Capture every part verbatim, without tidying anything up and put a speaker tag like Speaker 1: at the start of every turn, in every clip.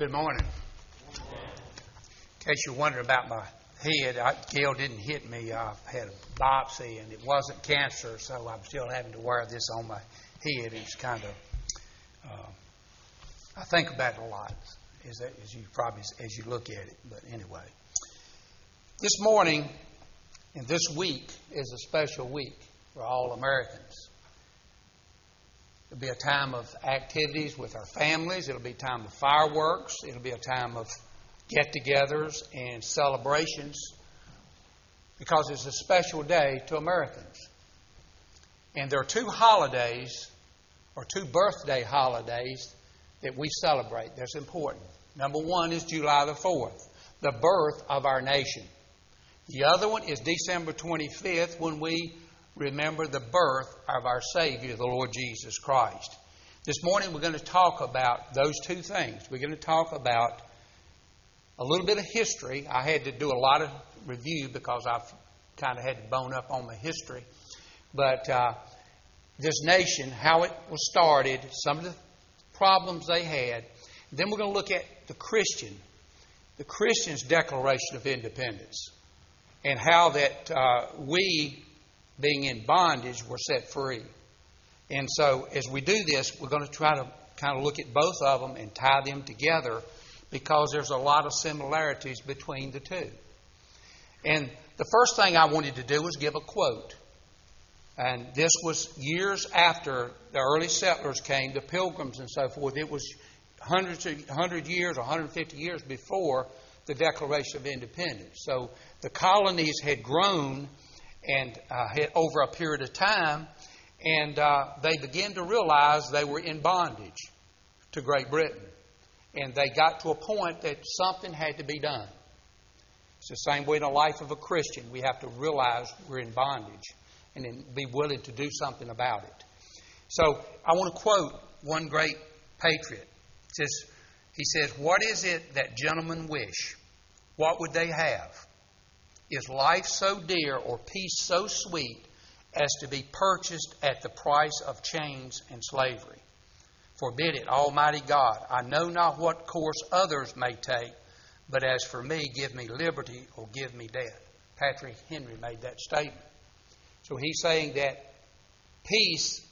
Speaker 1: Good morning. In case you're wondering about my head, I, Gail didn't hit me. I had a biopsy, and it wasn't cancer, so I'm still having to wear this on my head. It's kind of, uh, I think about it a lot, as, that, as you probably as you look at it. But anyway, this morning and this week is a special week for all Americans. It'll be a time of activities with our families. It'll be a time of fireworks. It'll be a time of get-togethers and celebrations because it's a special day to Americans. And there are two holidays or two birthday holidays that we celebrate that's important. Number one is July the fourth, the birth of our nation. The other one is December twenty-fifth, when we remember the birth of our Savior, the Lord Jesus Christ. This morning we're going to talk about those two things. We're going to talk about a little bit of history. I had to do a lot of review because I've kind of had to bone up on the history. But uh, this nation, how it was started, some of the problems they had. Then we're going to look at the Christian, the Christian's Declaration of Independence, and how that uh, we, being in bondage, were set free. And so as we do this, we're going to try to kind of look at both of them and tie them together because there's a lot of similarities between the two. And the first thing I wanted to do was give a quote. And this was years after the early settlers came, the Pilgrims and so forth. It was hundreds of, one hundred years or one hundred fifty years before the Declaration of Independence. So the colonies had grown and uh, had over a period of time, and uh, they began to realize they were in bondage to Great Britain. And they got to a point that something had to be done. It's the same way in the life of a Christian. We have to realize we're in bondage and then be willing to do something about it. So I want to quote one great patriot. It says, he says, "What is it that gentlemen wish? What would they have? Is life so dear or peace so sweet as to be purchased at the price of chains and slavery? Forbid it, Almighty God. I know not what course others may take, but as for me, give me liberty or give me death." Patrick Henry made that statement. So he's saying that peace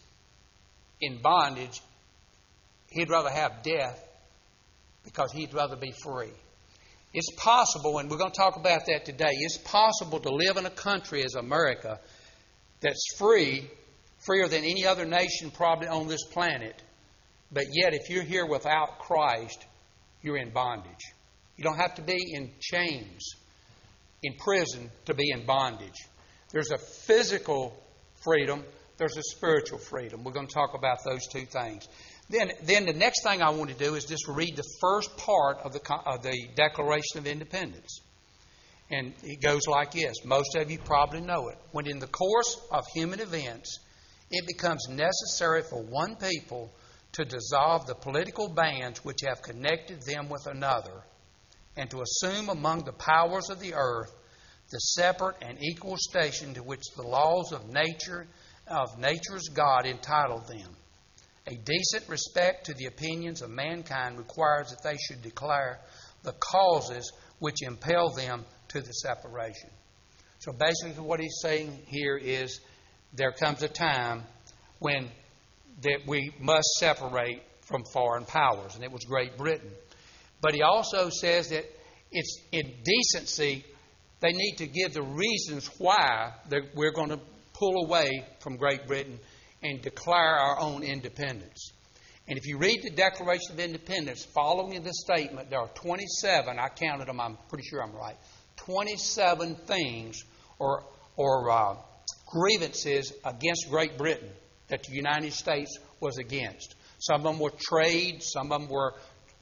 Speaker 1: in bondage, he'd rather have death because he'd rather be free. It's possible, and we're going to talk about that today, it's possible to live in a country as America that's free, freer than any other nation probably on this planet. But yet, if you're here without Christ, you're in bondage. You don't have to be in chains, in prison, to be in bondage. There's a physical freedom. There's a spiritual freedom. We're going to talk about those two things. Then, then the next thing I want to do is just read the first part of the, of the Declaration of Independence. And it goes like this. Most of you probably know it. When in the course of human events, it becomes necessary for one people to dissolve the political bands which have connected them with another, and to assume among the powers of the earth the separate and equal station to which the laws of nature, of nature's God entitled them. A decent respect to the opinions of mankind requires that they should declare the causes which impel them to the separation. So basically what he's saying here is there comes a time when that we must separate from foreign powers, and it was Great Britain. But he also says that it's in decency, they need to give the reasons why we're going to pull away from Great Britain and declare our own independence. And if you read the Declaration of Independence, following this statement, there are twenty-seven, I counted them, I'm pretty sure I'm right, twenty-seven things or, or uh, grievances against Great Britain that the United States was against. Some of them were trade, some of them were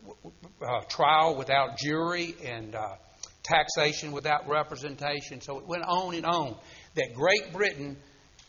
Speaker 1: uh, trial without jury, and uh, taxation without representation. So it went on and on. That Great Britain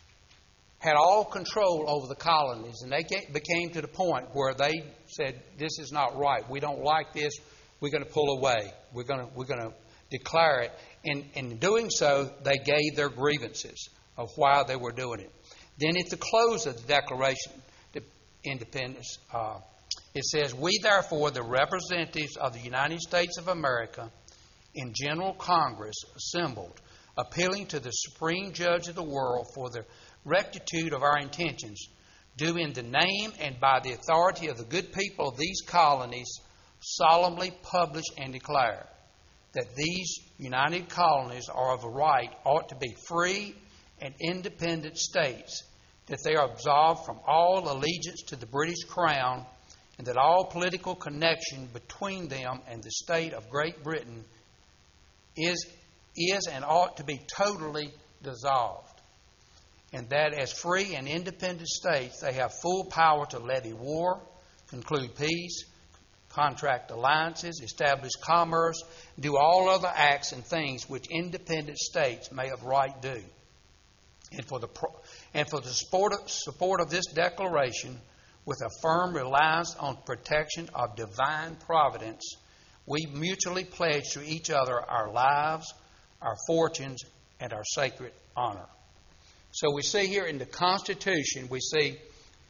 Speaker 1: had all control over the colonies, and they became to the point where they said, "This is not right. We don't like this. We're going to pull away. We're going to we're going to declare it." And in doing so, they gave their grievances of why they were doing it. Then at the close of the Declaration of Independence, uh, It says, "We therefore, the representatives of the United States of America in General Congress assembled, appealing to the Supreme Judge of the world for the rectitude of our intentions, do in the name and by the authority of the good people of these colonies solemnly publish and declare that these united colonies are of a right ought to be free and independent states, that they are absolved from all allegiance to the British Crown, and that all political connection between them and the state of Great Britain is, is and ought to be totally dissolved, and that as free and independent states they have full power to levy war, conclude peace, contract alliances, establish commerce, do all other acts and things which independent states may of right do. And for the pro- and for the support of, support of this declaration, with a firm reliance on protection of divine providence, we mutually pledge to each other our lives, our fortunes, and our sacred honor." So we see here in the Constitution, we see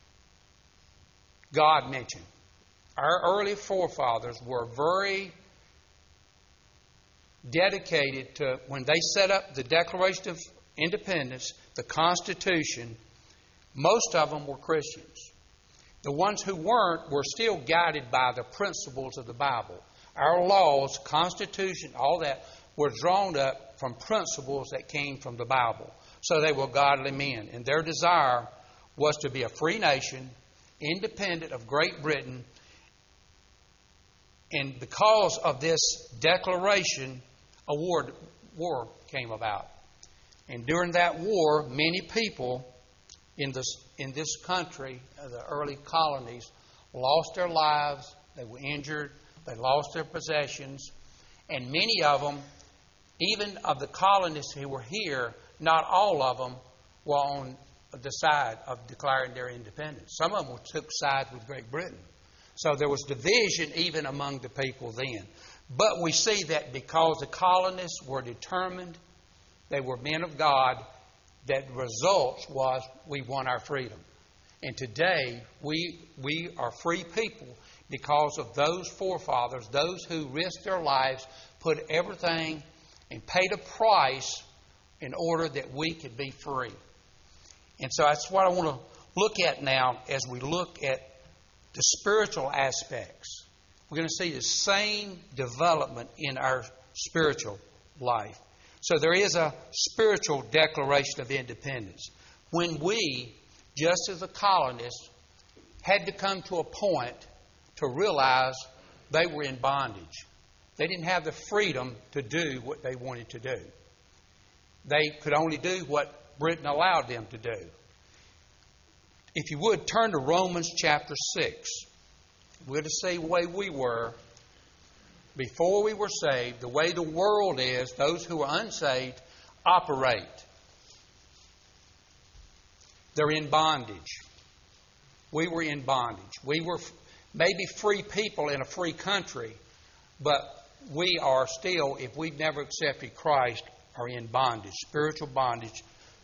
Speaker 1: God mentioned. Our early forefathers were very dedicated to, when they set up the Declaration of Independence, the Constitution, most of them were Christians. The ones who weren't were still guided by the principles of the Bible. Our laws, Constitution, all that were drawn up from principles that came from the Bible. So they were godly men. And their desire was to be a free nation, independent of Great Britain. And because of this declaration, a war, war came about. And during that war, many people in this, in this country, the early colonies, lost their lives. They were injured. They lost their possessions. And many of them, even of the colonists who were here, not all of them were on the side of declaring their independence. Some of them took sides with Great Britain. So there was division even among the people then. But we see that because the colonists were determined, they were men of God, that the result was we won our freedom. And today we we are free people because of those forefathers, those who risked their lives, put everything and paid a price in order that we could be free. And so that's what I want to look at now as we look at the spiritual aspects. We're going to see the same development in our spiritual life. So there is a spiritual declaration of independence. When we, just as the colonists, had to come to a point to realize they were in bondage. They didn't have the freedom to do what they wanted to do. They could only do what Britain allowed them to do. If you would, turn to Romans chapter six. We're to see the way we were before we were saved, the way the world is, those who are unsaved operate. They're in bondage. We were in bondage. We were maybe free people in a free country, but we are still, if we've never accepted Christ, are in bondage, spiritual bondage,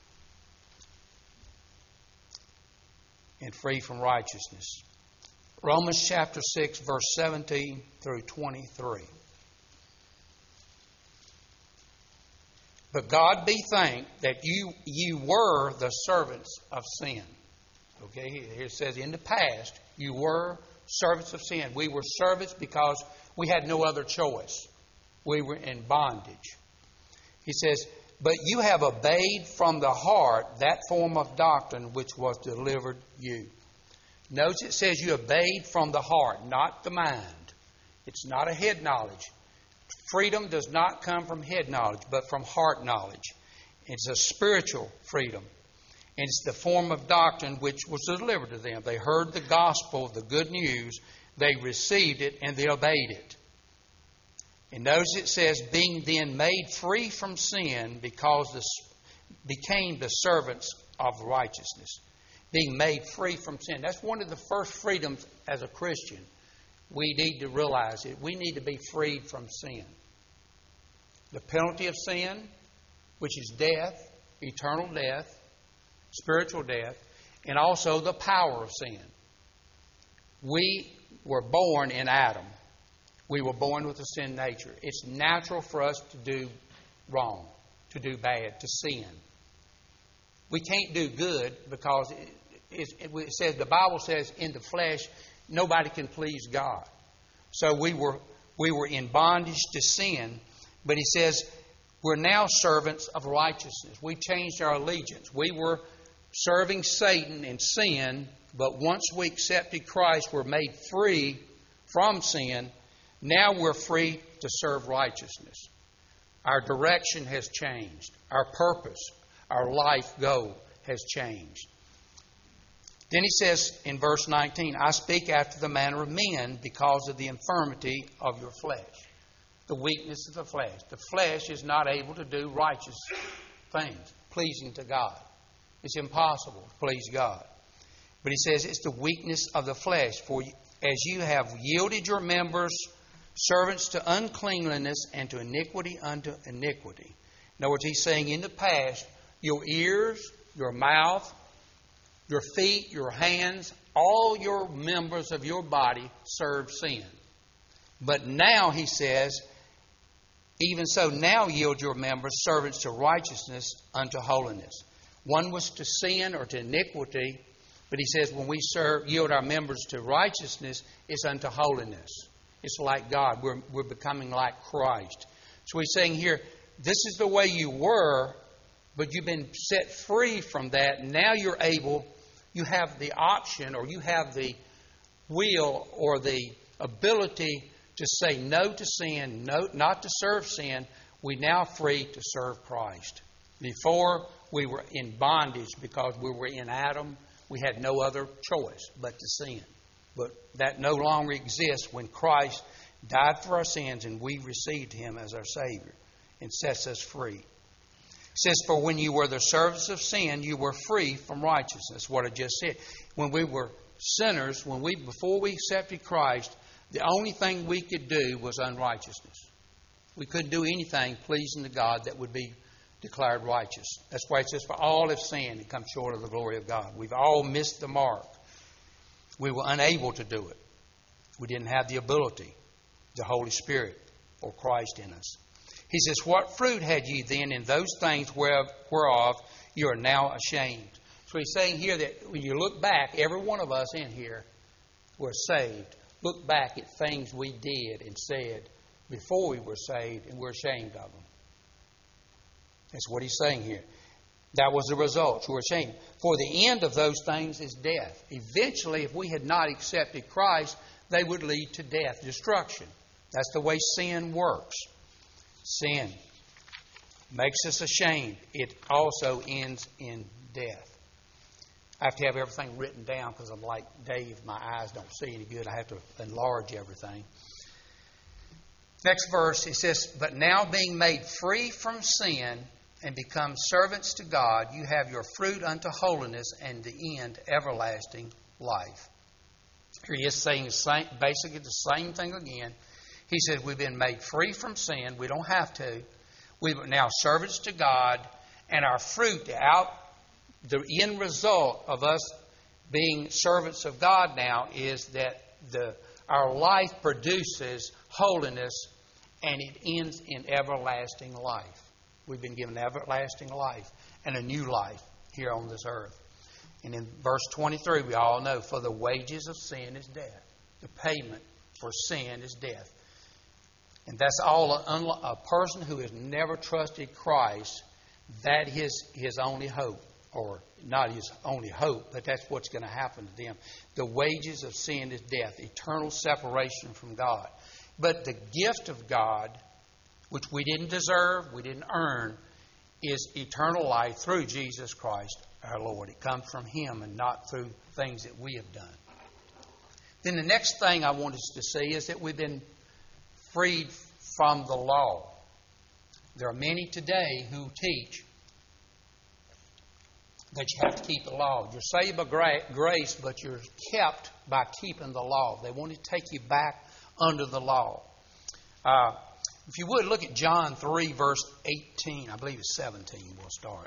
Speaker 1: and free from righteousness. Romans chapter six, verse seventeen through twenty-three. But God be thanked that you you were the servants of sin. Okay, here it says in the past, you were servants of sin. We were servants because we had no other choice. We were in bondage. He says, but you have obeyed from the heart that form of doctrine which was delivered you. Notice it says you obeyed from the heart, not the mind. It's not a head knowledge. Freedom does not come from head knowledge, but from heart knowledge. It's a spiritual freedom. And it's the form of doctrine which was delivered to them. They heard the gospel, the good news. They received it and they obeyed it. And notice it says, being then made free from sin because this became the servants of righteousness. Being made free from sin. That's one of the first freedoms as a Christian. We need to realize it. We need to be freed from sin. The penalty of sin, which is death, eternal death, spiritual death, and also the power of sin. We were born in Adam. We were born with a sin nature. It's natural for us to do wrong, to do bad, to sin. We can't do good because it, it, it says the Bible says in the flesh nobody can please God. So we were we were in bondage to sin, but He says we're now servants of righteousness. We changed our allegiance. We were serving Satan in sin, but once we accepted Christ, we're made free from sin. Now we're free to serve righteousness. Our direction has changed. Our purpose, our life goal has changed. Then he says in verse nineteen, I speak after the manner of men because of the infirmity of your flesh. The weakness of the flesh. The flesh is not able to do righteous things, pleasing to God. It's impossible to please God. But he says it's the weakness of the flesh. For as you have yielded your members servants to uncleanliness and to iniquity unto iniquity. In other words, he's saying in the past, your ears, your mouth, your feet, your hands, all your members of your body serve sin. But now, he says, even so, now yield your members servants to righteousness unto holiness. One was to sin or to iniquity, but he says when we serve, yield our members to righteousness, it's unto holiness. It's like God. We're, we're becoming like Christ. So he's saying here, this is the way you were, but you've been set free from that. Now you're able, you have the option or you have the will or the ability to say no to sin, no, not to serve sin. We're now free to serve Christ. Before, we were in bondage because we were in Adam. We had no other choice but to sin. But that no longer exists when Christ died for our sins and we received Him as our Savior and sets us free. It says, for when you were the servants of sin, you were free from righteousness. What I just said. When we were sinners, when we before we accepted Christ, the only thing we could do was unrighteousness. We couldn't do anything pleasing to God that would be declared righteous. That's why it says, for all have sinned and come short of the glory of God. We've all missed the mark. We were unable to do it. We didn't have the ability, the Holy Spirit or Christ in us. He says, what fruit had ye then in those things whereof, whereof you are now ashamed? So he's saying here that when you look back, every one of us in here were saved. Look back at things we did and said before we were saved, and we're ashamed of them. That's what he's saying here. That was the result. You were ashamed. For the end of those things is death. Eventually, if we had not accepted Christ, they would lead to death, destruction. That's the way sin works. Sin makes us ashamed. It also ends in death. I have to have everything written down because I'm like Dave. My eyes don't see any good. I have to enlarge everything. Next verse, it says, but now being made free from sin and become servants to God, you have your fruit unto holiness and the end everlasting life. Here he is saying basically the same thing again. He said we've been made free from sin. We don't have to. We're now servants to God, and our fruit, the, out, the end result of us being servants of God now is that the our life produces holiness and it ends in everlasting life. We've been given everlasting life and a new life here on this earth. And in verse twenty-three, we all know, for the wages of sin is death. The payment for sin is death. And that's all a, a person who has never trusted Christ, that is his only hope. Or not his only hope, but that's what's going to happen to them. The wages of sin is death, eternal separation from God. But the gift of God, which we didn't deserve, we didn't earn, is eternal life through Jesus Christ our Lord. It comes from Him and not through things that we have done. Then the next thing I want us to see is that we've been freed from the law. There are many today who teach that you have to keep the law. You're saved by grace, but you're kept by keeping the law. They want to take you back under the law. Uh, if you would, look at John three, verse eighteen. I believe it's seventeen. We'll start.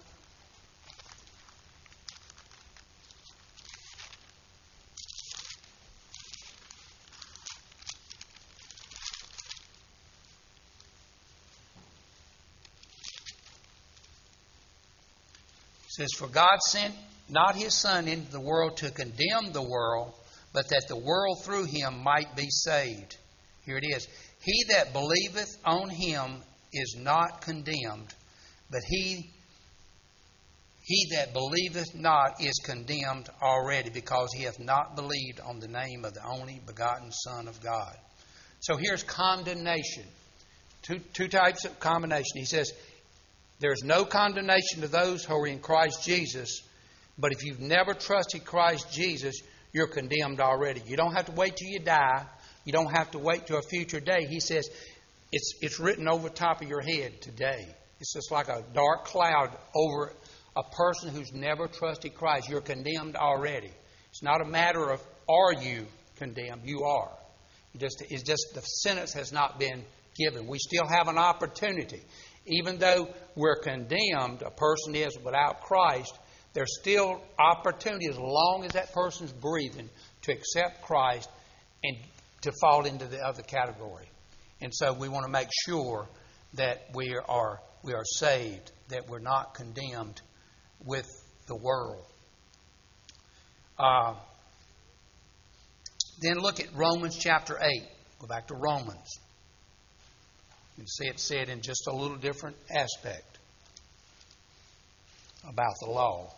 Speaker 1: says, "For God sent not His Son into the world to condemn the world, but that the world through Him might be saved." Here it is. "He that believeth on Him is not condemned, but he, he that believeth not is condemned already, because he hath not believed on the name of the only begotten Son of God." So here's condemnation. Two, two types of condemnation. He says, there's no condemnation to those who are in Christ Jesus, but if you've never trusted Christ Jesus, you're condemned already. You don't have to wait till you die. You don't have to wait till a future day. He says, it's, it's written over the top of your head today. It's just like a dark cloud over a person who's never trusted Christ. You're condemned already. It's not a matter of are you condemned. You are. It just, it's just the sentence has not been given. We still have an opportunity. Even though we're condemned, a person is without Christ, there's still opportunity as long as that person's breathing to accept Christ and to fall into the other category. And so we want to make sure that we are we are saved, that we're not condemned with the world. Uh, then look at Romans chapter eight. Go back to Romans. You see it said in just a little different aspect about the law.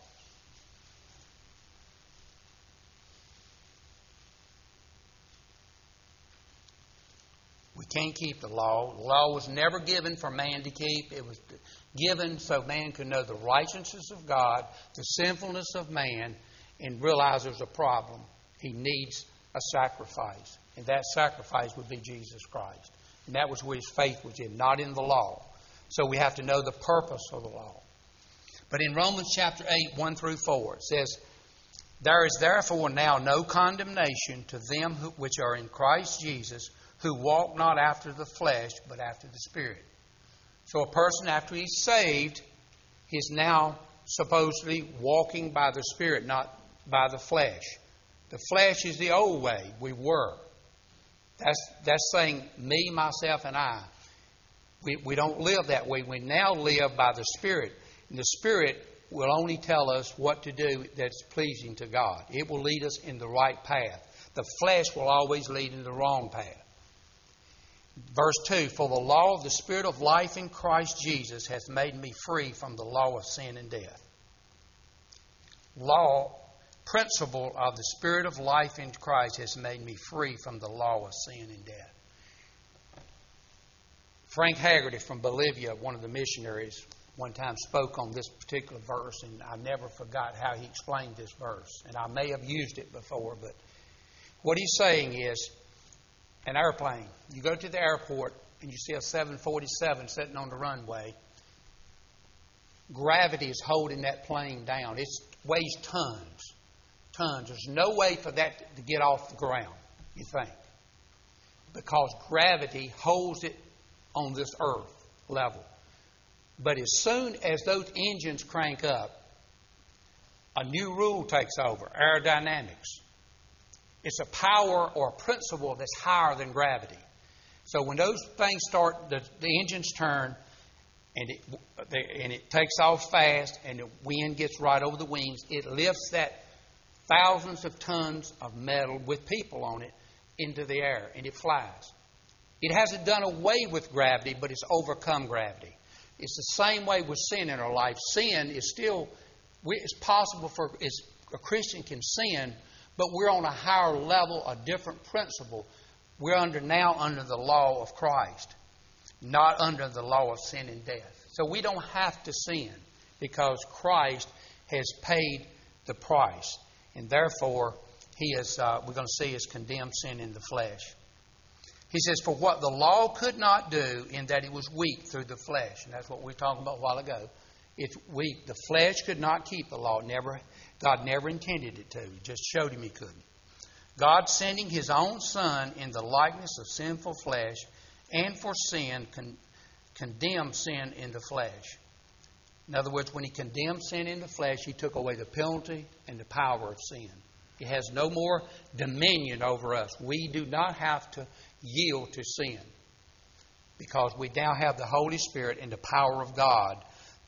Speaker 1: We can't keep the law. The law was never given for man to keep. It was given so man could know the righteousness of God, the sinfulness of man, and realize there's a problem. He needs a sacrifice. And that sacrifice would be Jesus Christ. And that was where his faith was in, not in the law. So we have to know the purpose of the law. But in Romans chapter eight, one through four, it says, "There is therefore now no condemnation to them who, which are in Christ Jesus, who walk not after the flesh, but after the Spirit." So a person, after he's saved, is now supposedly walking by the Spirit, not by the flesh. The flesh is the old way we were. That's that's saying me, myself, and I. We, we don't live that way. We now live by the Spirit. And the Spirit will only tell us what to do that's pleasing to God. It will lead us in the right path. The flesh will always lead in the wrong path. Verse two, "For the law of the Spirit of life in Christ Jesus hath made me free from the law of sin and death." Law, principle of the Spirit of life in Christ has made me free from the law of sin and death. Frank Haggerty from Bolivia, one of the missionaries, one time spoke on this particular verse, and I never forgot how he explained this verse. And I may have used it before, but what he's saying is, an airplane. You go to the airport and you see a seven forty-seven sitting on the runway. Gravity is holding that plane down. It weighs tons. Tons. There's no way for that to get off the ground, you think. Because gravity holds it on this earth level. But as soon as those engines crank up, a new rule takes over, aerodynamics. It's a power or a principle that's higher than gravity. So when those things start, the, the engines turn, and it, they, and it takes off fast, and the wind gets right over the wings, it lifts that thousands of tons of metal with people on it into the air, and it flies. It hasn't done away with gravity, but it's overcome gravity. It's the same way with sin in our life. Sin is still, it's possible for, it's, a Christian can sin, but we're on a higher level, a different principle. We're under now under the law of Christ, not under the law of sin and death. So we don't have to sin because Christ has paid the price. And therefore, he is, uh, we're going to see, has condemned sin in the flesh. He says, "For what the law could not do, in that it was weak through the flesh." And that's what we were talking about a while ago. It's weak. The flesh could not keep the law. Never, God never intended it to. He just showed him he couldn't. God sending his own Son in the likeness of sinful flesh, and for sin, con- condemned sin in the flesh. In other words, when he condemned sin in the flesh, he took away the penalty and the power of sin. It has no more dominion over us. We do not have to yield to sin because we now have the Holy Spirit and the power of God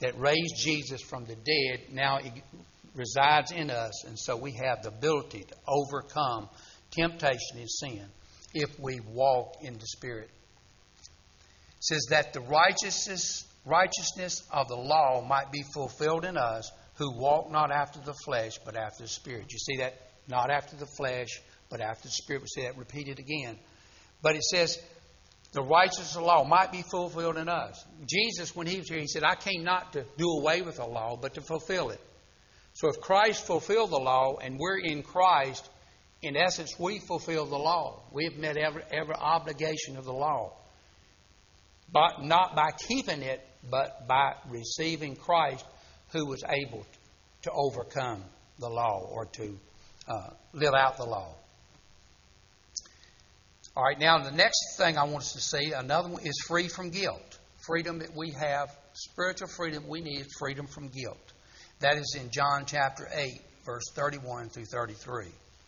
Speaker 1: that raised Jesus from the dead now resides in us. And so we have the ability to overcome temptation and sin if we walk in the Spirit. It says that the righteousness, righteousness of the law might be fulfilled in us who walk not after the flesh but after the Spirit. You see that? Not after the flesh but after the Spirit. We see that repeated again. But it says the righteousness of the law might be fulfilled in us. Jesus, when He was here, He said, I came not to do away with the law but to fulfill it. So if Christ fulfilled the law and we're in Christ, in essence, we fulfill the law. We have met every, every obligation of the law. But not by keeping it, but by receiving Christ, who was able to overcome the law or to uh, live out the law. All right, now the next thing I want us to see, another one, is free from guilt. Freedom that we have, spiritual freedom we need, freedom from guilt. That is in John chapter eight, verse thirty-one through thirty-three.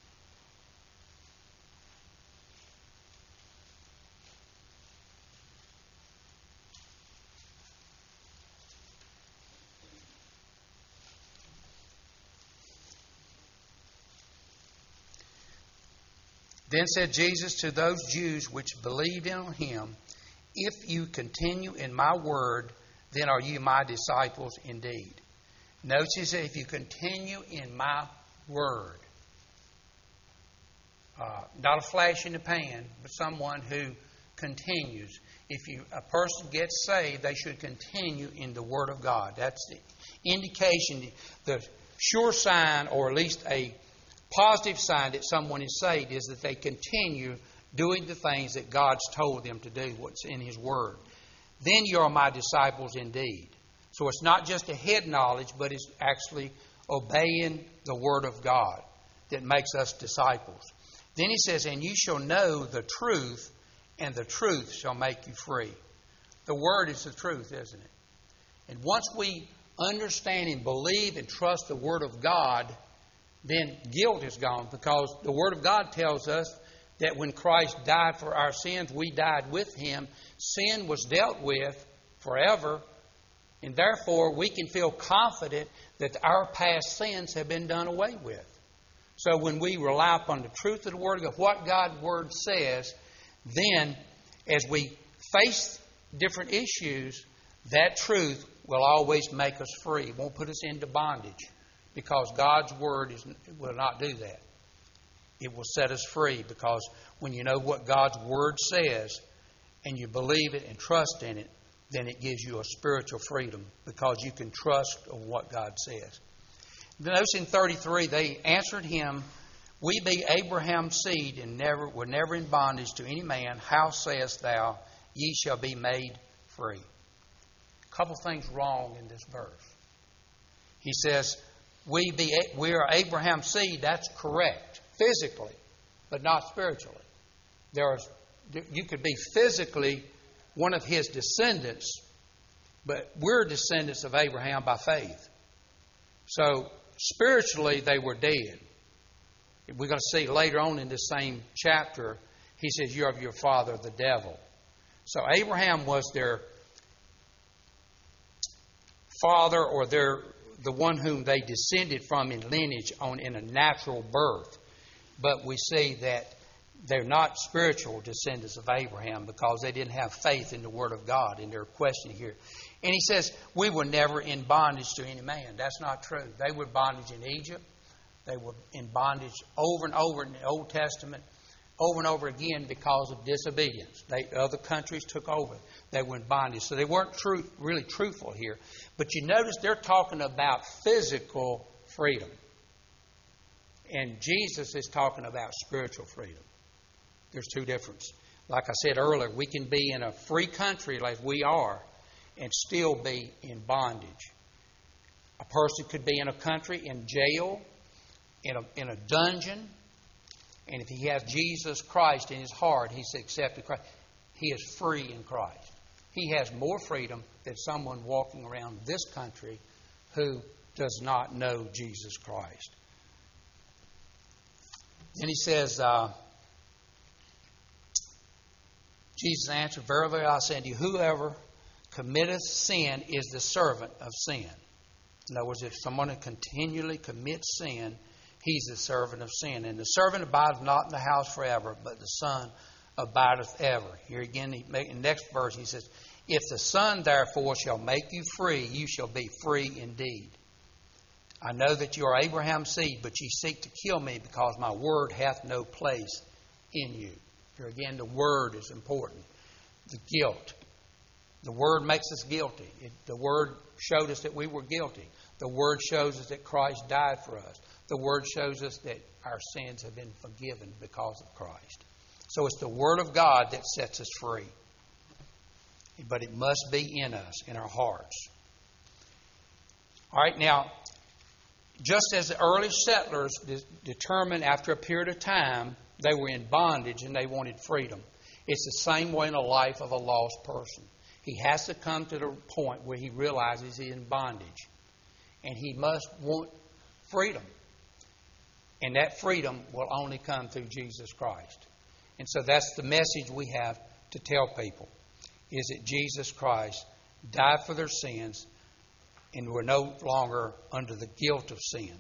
Speaker 1: Then said Jesus to those Jews which believed in Him, if you continue in my word, then are you my disciples indeed. Notice He said, if you continue in my word. Uh, not a flash in the pan, but someone who continues. If you a person gets saved, they should continue in the Word of God. That's the indication, the sure sign, or at least a positive sign that someone is saved, is that they continue doing the things that God's told them to do, what's in His Word. Then you are my disciples indeed. So it's not just a head knowledge, but it's actually obeying the Word of God that makes us disciples. Then He says, and you shall know the truth, and the truth shall make you free. The Word is the truth, isn't it? And once we understand and believe and trust the Word of God, then guilt is gone, because the Word of God tells us that when Christ died for our sins, we died with Him. Sin was dealt with forever, and therefore we can feel confident that our past sins have been done away with. So when we rely upon the truth of the Word of God, what God's Word says, then as we face different issues, that truth will always make us free. It won't put us into bondage, because God's Word is, will not do that. It will set us free, because when you know what God's Word says and you believe it and trust in it, then it gives you a spiritual freedom, because you can trust on what God says. Notice in thirty-three, they answered Him, we be Abraham's seed and never were never in bondage to any man. How sayest thou, ye shall be made free? A couple things wrong in this verse. He says, we be we are Abraham's seed. That's correct, physically, but not spiritually. There are, you could be physically one of his descendants, but we're descendants of Abraham by faith. So spiritually, they were dead. We're going to see later on in this same chapter, he says, you're of your father, the devil. So Abraham was their father, or their the one whom they descended from in lineage on in a natural birth. But we see that they're not spiritual descendants of Abraham, because they didn't have faith in the Word of God, and they're questioning here. And he says, we were never in bondage to any man. That's not true. They were bondage in Egypt. They were in bondage over and over in the Old Testament, over and over again, because of disobedience. They, other countries took over. They were in bondage. So they weren't true, really truthful here. But you notice they're talking about physical freedom. And Jesus is talking about spiritual freedom. There's two differences. Like I said earlier, we can be in a free country like we are and still be in bondage. A person could be in a country, in jail, in a, in a dungeon, and if he has Jesus Christ in his heart, he's accepted Christ. He is free in Christ. He has more freedom than someone walking around this country who does not know Jesus Christ. Then he says, uh, Jesus answered, verily I say unto you, whoever committeth sin is the servant of sin. In other words, if someone continually commits sin, he's the servant of sin. And the servant abideth not in the house forever, but the Son abideth ever. Here again, he make, in the next verse, he says, if the Son therefore shall make you free, you shall be free indeed. I know that you are Abraham's seed, but ye seek to kill me, because my word hath no place in you. Here again, the word is important. The guilt. The word makes us guilty. It, the word showed us that we were guilty. The word shows us that Christ died for us. The word shows us that our sins have been forgiven because of Christ. So it's the word of God that sets us free. But it must be in us, in our hearts. All right, now, just as the early settlers de- determined after a period of time they were in bondage and they wanted freedom, it's the same way in the life of a lost person. He has to come to the point where he realizes he's in bondage. And he must want freedom. And that freedom will only come through Jesus Christ. And so that's the message we have to tell people, is that Jesus Christ died for their sins and we're no longer under the guilt of sin.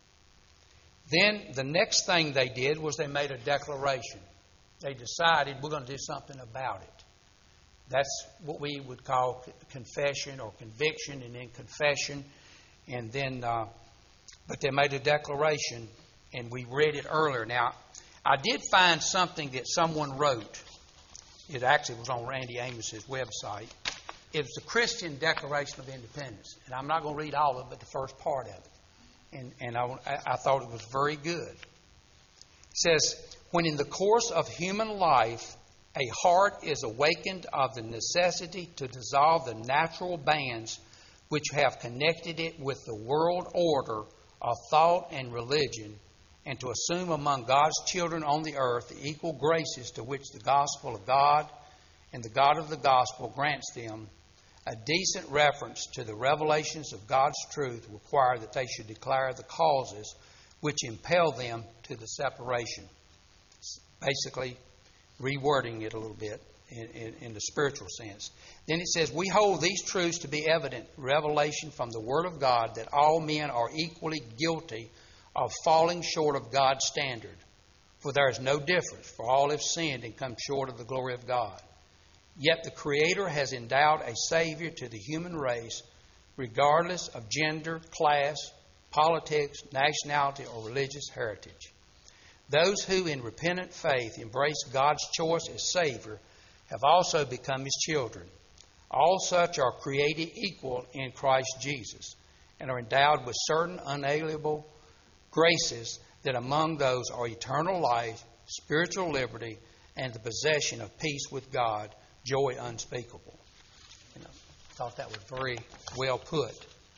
Speaker 1: Then the next thing they did was they made a declaration. They decided we're going to do something about it. That's what we would call confession or conviction, and then confession. And then, uh, but they made a declaration, and we read it earlier. Now, I did find something that someone wrote. It actually was on Randy Amos's website. It was the Christian Declaration of Independence. And I'm not going to read all of it, but the first part of it. And, and I, I thought it was very good. It says, when in the course of human life, a heart is awakened of the necessity to dissolve the natural bands which have connected it with the world order of thought and religion, and to assume among God's children on the earth the equal graces to which the gospel of God and the God of the gospel grants them, a decent reference to the revelations of God's truth require that they should declare the causes which impel them to the separation. Basically, rewording it a little bit in, in, in the spiritual sense. Then it says, we hold these truths to be evident revelation from the Word of God that all men are equally guilty of falling short of God's standard. For there is no difference, for all have sinned and come short of the glory of God. Yet the Creator has endowed a Savior to the human race, regardless of gender, class, politics, nationality, or religious heritage. Those who in repentant faith embrace God's choice as Savior have also become His children. All such are created equal in Christ Jesus and are endowed with certain unalienable graces that among those are eternal life, spiritual liberty, and the possession of peace with God, joy unspeakable. You know, I thought that was very well put.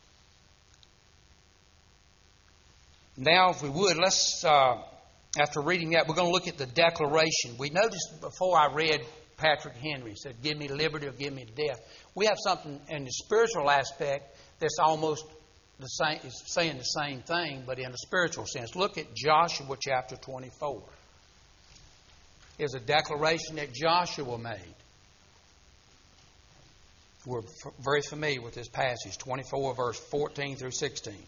Speaker 1: Now, if we would, let's... Uh, After reading that, we're going to look at the declaration. We noticed before I read Patrick Henry said, give me liberty or give me death. We have something in the spiritual aspect that's almost the same, is saying the same thing, but in a spiritual sense. Look at Joshua chapter twenty-four. It's a declaration that Joshua made. We're f- very familiar with this passage, twenty-four, verse fourteen through sixteen.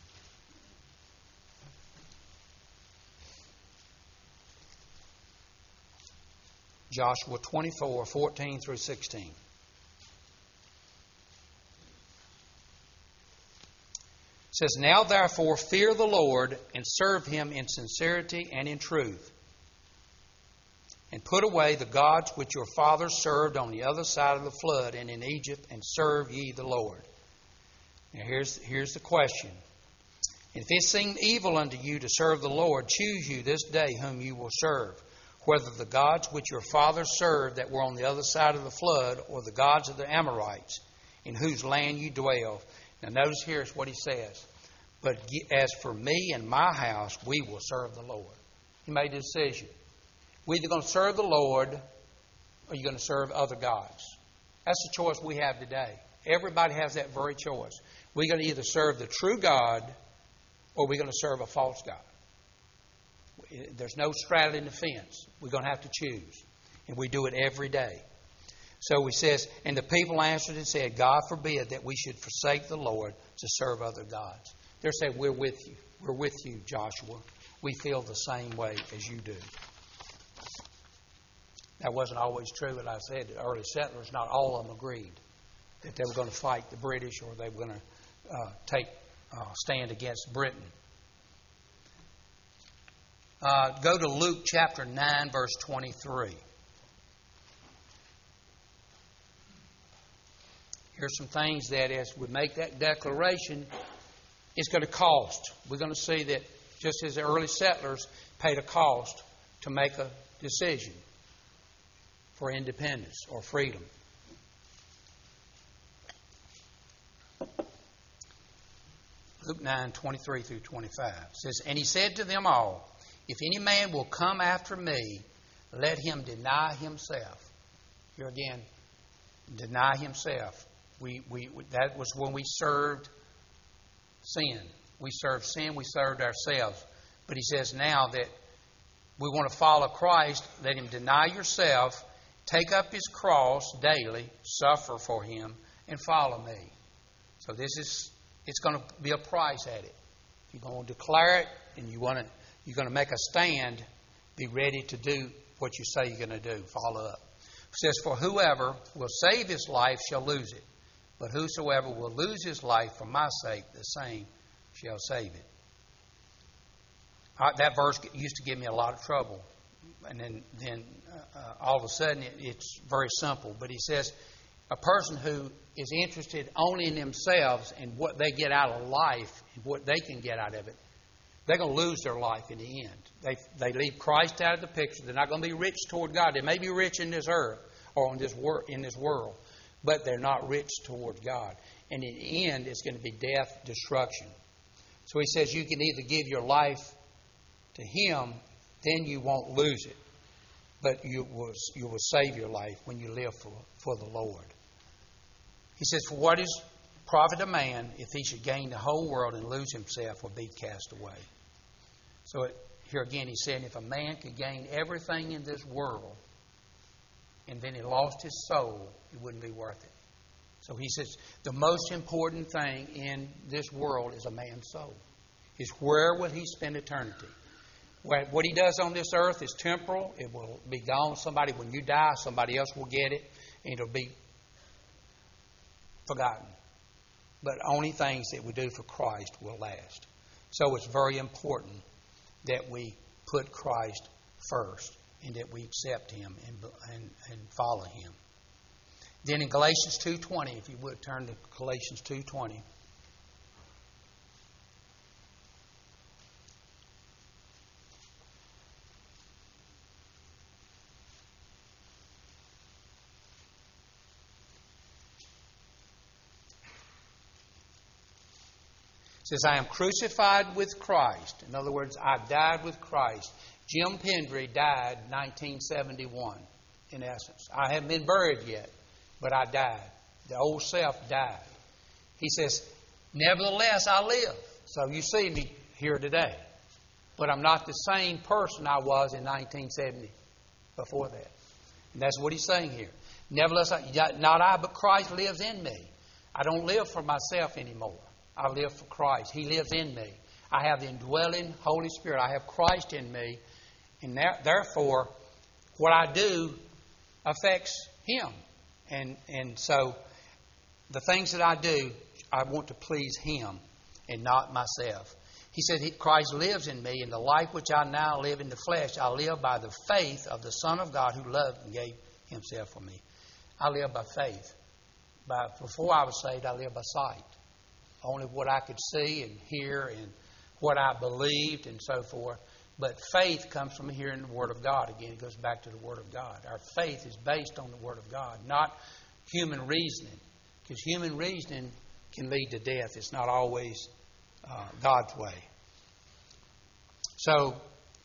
Speaker 1: Joshua twenty-four, fourteen through sixteen. It says, now therefore fear the Lord and serve Him in sincerity and in truth. And put away the gods which your fathers served on the other side of the flood and in Egypt, and serve ye the Lord. Now here's, here's the question. If it seem evil unto you to serve the Lord, choose you this day whom you will serve, whether the gods which your fathers served that were on the other side of the flood, or the gods of the Amorites, in whose land you dwell. Now notice here's what he says. But as for me and my house, we will serve the Lord. He made a decision. We're either going to serve the Lord, or you're going to serve other gods. That's the choice we have today. Everybody has that very choice. We're going to either serve the true God, or we're going to serve a false God. There's no straddling the fence. We're going to have to choose. And we do it every day. So he says, and the people answered and said, God forbid that we should forsake the Lord to serve other gods. They're saying, we're with you. We're with you, Joshua. We feel the same way as you do. That wasn't always true, but I said the early settlers, not all of them agreed that they were going to fight the British or they were going to uh, take uh, stand against Britain. Uh, go to Luke chapter nine, verse twenty-three. Here's some things that as we make that declaration, it's going to cost. We're going to see that just as the early settlers paid a cost to make a decision for independence or freedom. Luke nine, twenty-three through twenty-five says, and he said to them all, if any man will come after me, let him deny himself. Here again, deny himself. We, we, that was when we served sin. We served sin, we served ourselves. But he says now that we want to follow Christ, let him deny yourself, take up his cross daily, suffer for him, and follow me. So this is, it's going to be a price at it. If you're going to declare it and you want to, you're going to make a stand, be ready to do what you say you're going to do. Follow up. It says, for whoever will save his life shall lose it. But whosoever will lose his life for my sake, the same shall save it. Uh, that verse used to give me a lot of trouble. And then, then uh, all of a sudden, it, it's very simple. But he says, a person who is interested only in themselves and what they get out of life and what they can get out of it, they're going to lose their life in the end. They, they leave Christ out of the picture. They're not going to be rich toward God. They may be rich in this earth or on this wor- in this world, but they're not rich toward God. And in the end, it's going to be death, destruction. So he says you can either give your life to Him, then you won't lose it. But you will, you will save your life when you live for, for the Lord. He says, for what is profit a man if he should gain the whole world and lose himself or be cast away? So it, here again he's saying if a man could gain everything in this world and then he lost his soul, it wouldn't be worth it. So he says the most important thing in this world is a man's soul. Is where will he spend eternity? What he does on this earth is temporal. It will be gone. Somebody, when you die, somebody else will get it, and it'll be forgotten. But only things that we do for Christ will last. So it's very important that we put Christ first and that we accept Him and, and, and follow Him. Then in Galatians two twenty, if you would turn to Galatians two twenty. It says, I am crucified with Christ. In other words, I've died with Christ. Jim Pendry died in nineteen seventy-one, in essence. I haven't been buried yet, but I died. The old self died. He says, nevertheless, I live. So you see me here today. But I'm not the same person I was in nineteen seventy before that. And that's what he's saying here. Nevertheless, not I, but Christ lives in me. I don't live for myself anymore. I live for Christ. He lives in me. I have the indwelling Holy Spirit. I have Christ in me. And therefore, what I do affects Him. And, and so, the things that I do, I want to please Him and not myself. He said, Christ lives in me, and the life which I now live in the flesh, I live by the faith of the Son of God who loved and gave Himself for me. I live by faith. By, before I was saved, I lived by sight. Only what I could see and hear and what I believed and so forth. But faith comes from hearing the Word of God. Again, it goes back to the Word of God. Our faith is based on the Word of God, not human reasoning. Because human reasoning can lead to death. It's not always uh, God's way. So,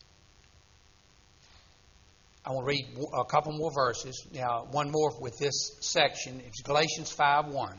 Speaker 1: I want to read a couple more verses. Now, one more with this section. It's Galatians five one.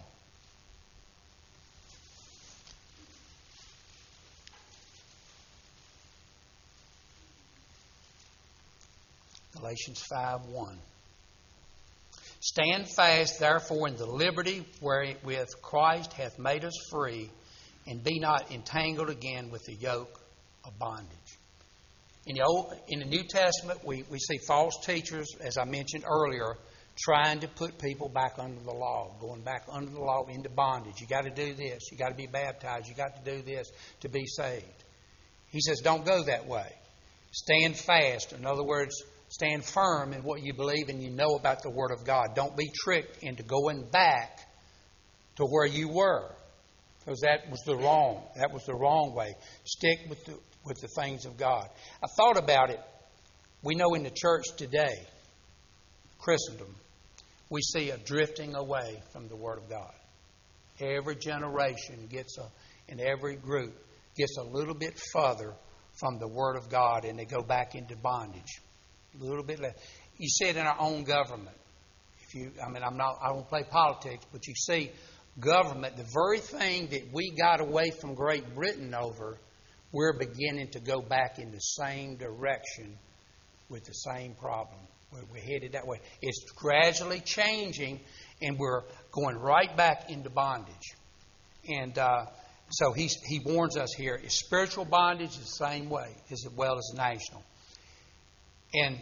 Speaker 1: Galatians five one. Stand fast, therefore, in the liberty wherewith Christ hath made us free, and be not entangled again with the yoke of bondage. In the Old, in the New Testament, we, we see false teachers, as I mentioned earlier, trying to put people back under the law, going back under the law into bondage. You got to do this. You got to be baptized. You got to do this to be saved. He says, don't go that way. Stand fast. In other words, stand firm in what you believe and you know about the Word of God. Don't be tricked into going back to where you were, because that was the wrong. That was the wrong way. Stick with the with the things of God. I thought about it. We know in the church today, Christendom, we see a drifting away from the Word of God. Every generation gets a, and every group gets a little bit further from the Word of God, and they go back into bondage. A little bit less. You see it in our own government. If you, I mean, I'm not. I don't play politics, but you see, government, the very thing that we got away from Great Britain over, we're beginning to go back in the same direction with the same problem. We're headed that way. It's gradually changing, and we're going right back into bondage. And uh, so he's, he warns us here, spiritual bondage is the same way as well as national. And,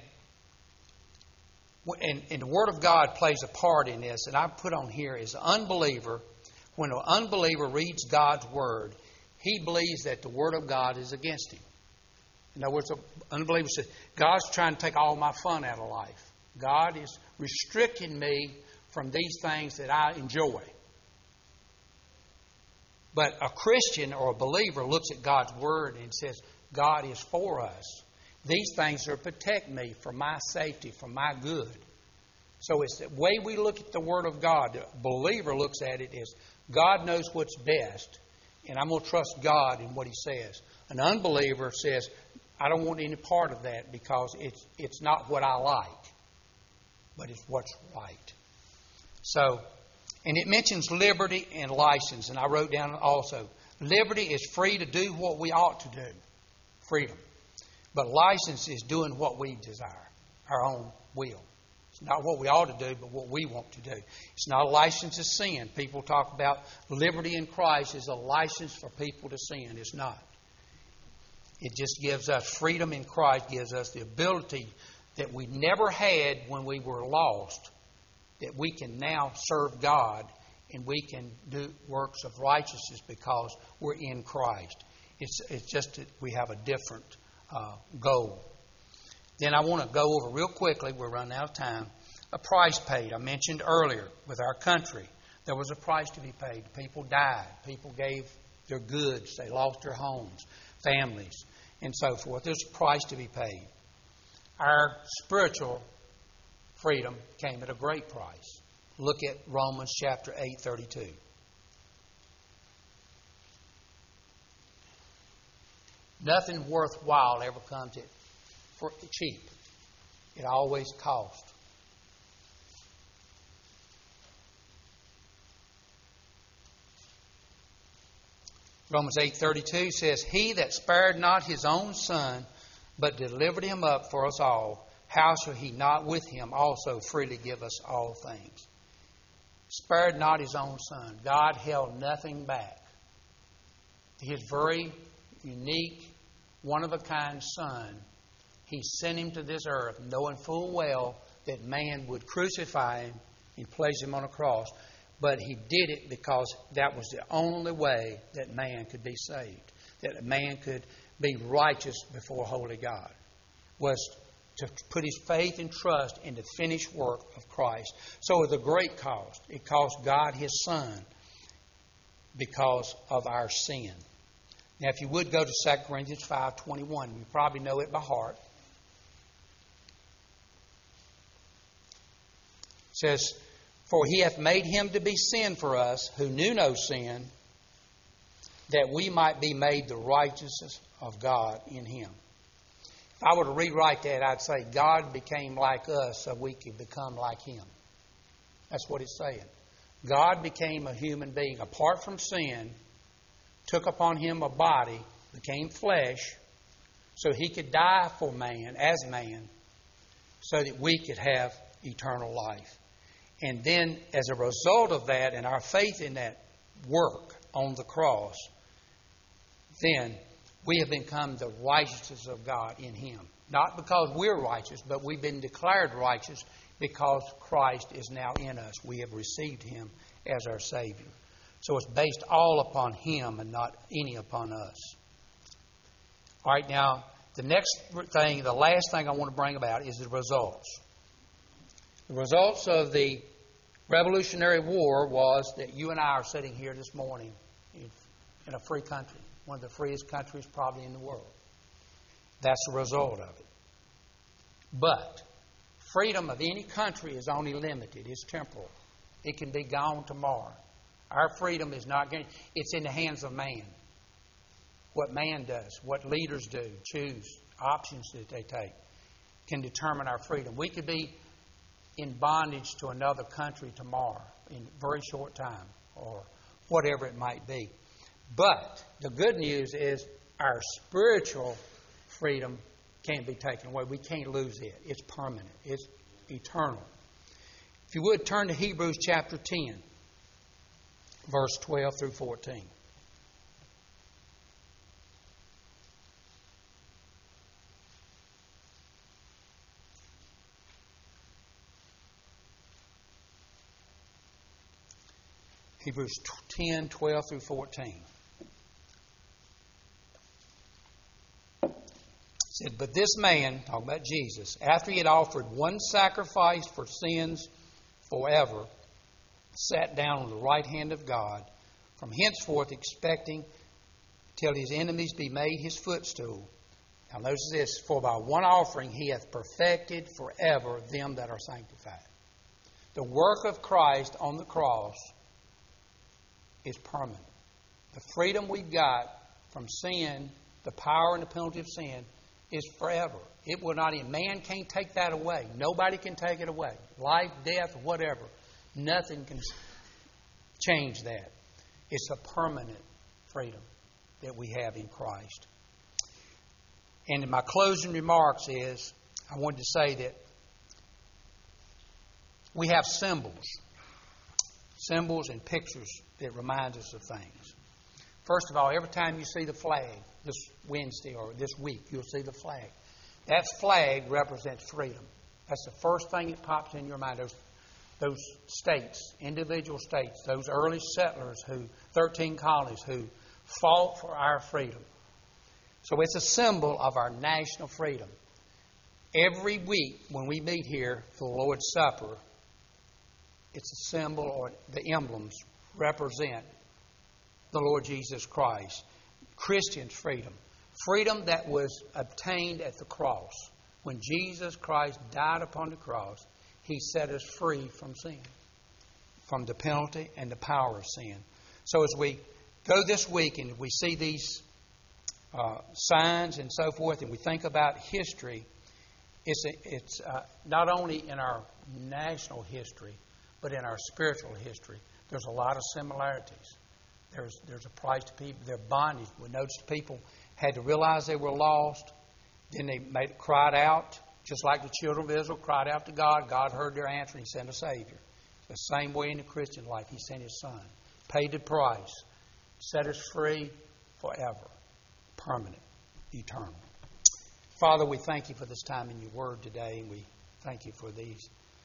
Speaker 1: and, and the Word of God plays a part in this. And I put on here is an unbeliever, when an unbeliever reads God's Word, he believes that the Word of God is against him. In other words, an unbeliever says, God's trying to take all my fun out of life. God is restricting me from these things that I enjoy. But a Christian or a believer looks at God's Word and says, God is for us. These things are to protect me for my safety, for my good. So it's the way we look at the Word of God. The believer looks at it as God knows what's best, and I'm going to trust God in what He says. An unbeliever says, I don't want any part of that because it's it's not what I like, but it's what's right. So, and it mentions liberty and license, and I wrote down also, liberty is free to do what we ought to do, freedom. But license is doing what we desire, our own will. It's not what we ought to do, but what we want to do. It's not a license to sin. People talk about liberty in Christ is a license for people to sin. It's not. It just gives us freedom in Christ, gives us the ability that we never had when we were lost, that we can now serve God and we can do works of righteousness because we're in Christ. It's, it's just that we have a different uh, goal. Then I want to go over real quickly, we're running out of time, a price paid. I mentioned earlier with our country, there was a price to be paid. People died. People gave their goods. They lost their homes, families, and so forth. There's a price to be paid. Our spiritual freedom came at a great price. Look at Romans chapter eight, thirty-two. Nothing worthwhile ever comes at for cheap. It always costs. Romans eight thirty-two says, He that spared not his own son, but delivered him up for us all, how shall he not with him also freely give us all things? Spared not his own son. God held nothing back. His very unique, one-of-a-kind son, He sent him to this earth, knowing full well that man would crucify him and place him on a cross. But He did it because that was the only way that man could be saved, that a man could be righteous before holy God, was to put his faith and trust in the finished work of Christ. So at a great cost, it cost God His Son because of our sin. Now, if you would go to Second Corinthians five twenty-one, you probably know it by heart. It says, For He hath made Him to be sin for us, who knew no sin, that we might be made the righteousness of God in Him. If I were to rewrite that, I'd say God became like us so we could become like Him. That's what it's saying. God became a human being apart from sin, took upon Him a body, became flesh, so He could die for man, as man, so that we could have eternal life. And then as a result of that and our faith in that work on the cross, then we have become the righteousness of God in Him. Not because we're righteous, but we've been declared righteous because Christ is now in us. We have received Him as our Savior. So it's based all upon Him and not any upon us. All right, now, the next thing, the last thing I want to bring about is the results. The results of the Revolutionary War was that you and I are sitting here this morning in a free country, one of the freest countries probably in the world. That's the result of it. But freedom of any country is only limited. It's temporal. It can be gone tomorrow. Our freedom is not going. It's in the hands of man. What man does, what leaders do, choose, options that they take, can determine our freedom. We could be in bondage to another country tomorrow in a very short time or whatever it might be. But the good news is our spiritual freedom can't be taken away. We can't lose it. It's permanent. It's eternal. If you would, turn to Hebrews chapter ten, verse twelve through fourteen. Hebrews ten, twelve through fourteen. It said, but this man, talking about Jesus, after he had offered one sacrifice for sins forever, sat down on the right hand of God, from henceforth expecting till his enemies be made his footstool. Now notice this, for by one offering he hath perfected forever them that are sanctified. The work of Christ on the cross is permanent. The freedom we've got from sin, the power and the penalty of sin, is forever. It will not even, man can't take that away. Nobody can take it away. Life, death, whatever. Nothing can change that. It's a permanent freedom that we have in Christ. And in my closing remarks is, I wanted to say that we have symbols. Symbols and pictures that remind us of things. First of all, every time you see the flag, this Wednesday or this week, you'll see the flag. That flag represents freedom. That's the first thing that pops in your mind. Those, those states, individual states, those early settlers, who thirteen colonies who fought for our freedom. So it's a symbol of our national freedom. Every week when we meet here for the Lord's Supper, it's a symbol, or the emblems represent the Lord Jesus Christ. Christians' freedom. Freedom that was obtained at the cross. When Jesus Christ died upon the cross, He set us free from sin, from the penalty and the power of sin. So as we go this week and we see these uh, signs and so forth, and we think about history, it's, a, it's uh, not only in our national history, but in our spiritual history, there's a lot of similarities. There's there's a price to people. Their bondage. We noticed people had to realize they were lost. Then they made cried out, just like the children of Israel cried out to God. God heard their answer and He sent a Savior. The same way in the Christian life, He sent His Son, paid the price, set us free forever, permanent, eternal. Father, we thank You for this time in Your Word today, and we thank You for these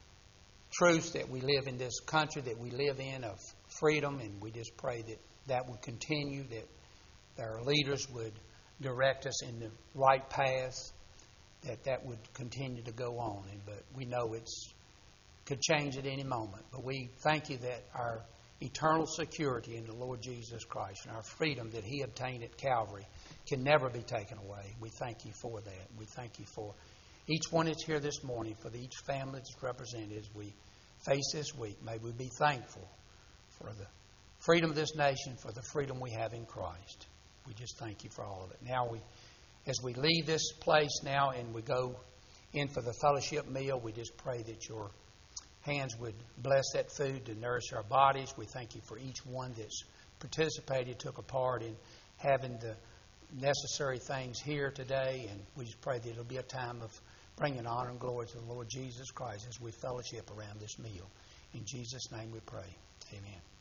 Speaker 1: truths that we live in this country that we live in of freedom, and we just pray that that would continue, that our leaders would direct us in the right path, that that would continue to go on. And, but we know it's could change at any moment. But we thank You that our eternal security in the Lord Jesus Christ and our freedom that He obtained at Calvary can never be taken away. We thank You for that. We thank You for each one that's here this morning, for each family that's represented as we face this week. May we be thankful for the freedom of this nation, for the freedom we have in Christ. We just thank You for all of it. Now, we, as we leave this place now and we go in for the fellowship meal, we just pray that Your hands would bless that food to nourish our bodies. We thank You for each one that's participated, took a part in having the necessary things here today. And we just pray that it'll be a time of bringing honor and glory to the Lord Jesus Christ as we fellowship around this meal. In Jesus' name we pray. Amen.